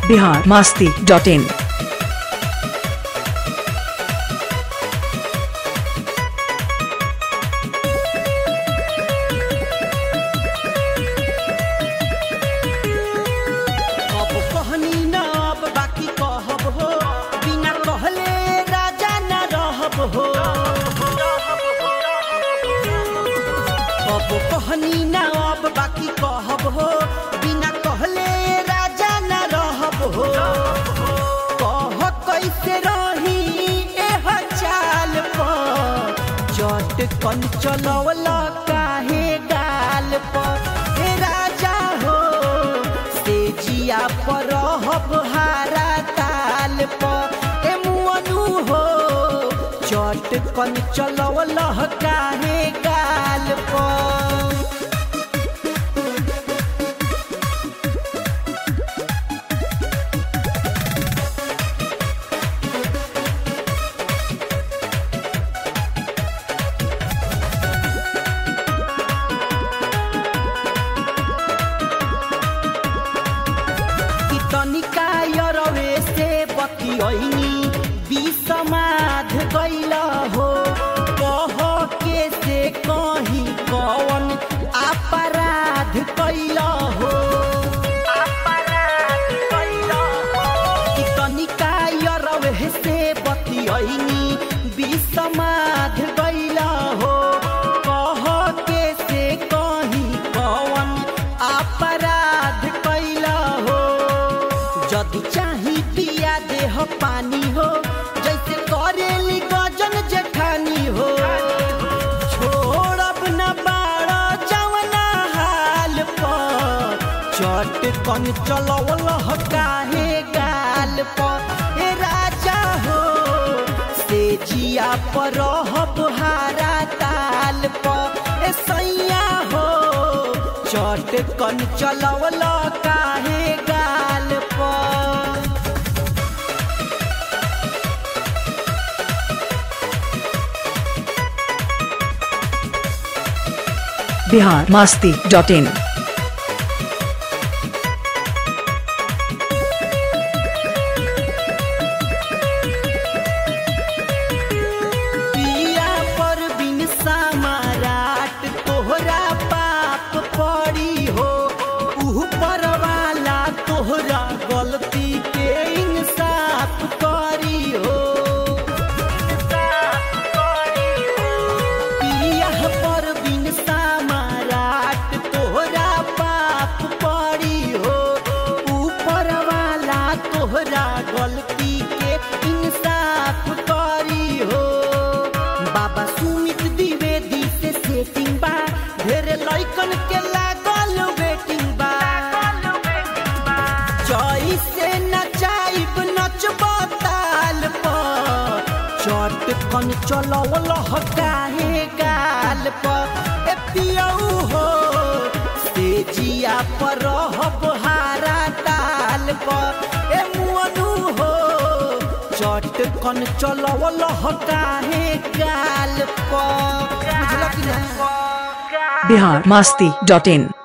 biharmasti.in। कहनी ना अब बाकी कहब हो, बिना कहले राजा ना रहब हो। कह कैसे रही एह चाल पर, चटकन चलवला काहे गाल पर। हे राजा हो से जिया पर रहब हारा ताल पर। ए मुअनु हो चटकन चलवला काहे गाल पर। तनिका यरवे से बतियनी विसमाध गइल हो। कह के से कहीं कौन अपराध कैल हो। तनिका यरवे से बतियनी विसमाध गइल हो। कह के से कहीं कौन अपराध कैल हो। जदि चाही पिया देह पानी हो, जैसे करेली गजन जेठानी हो। छोड़ब न बाड़ा जवना हाल पर, चटकन चलवल काहे गाल पर। हे राजा हो से जिया पर रहब हारा ताल पर। ए सैया हो चटकन चलवल काहे गाल पर। biharmasti.in। पिया पर बिन समाराट तोहरा पाप पड़ी हो। ऊपर वाला तोहरा गलती के इंसाफ करी हो। पिया पर बिन समाराट तोहरा पाप पड़ी हो। ऊपर वाला तोहरा गलती के इंसाफ करी हो। बाबा सुमित द्विवेदी से सेटिंग बा, ढेरे लइकन के लागल वेटिंग बा। जइसे नचाइब नचब ताल पर, चटकन चलवल काहे गाल पर। ए पियऊ हो से जिया पर रहब हारा ताल पर। ए मुअनु हो चटकन चलवल काहे गाल पर। बुझल कि ना? biharmasti.in।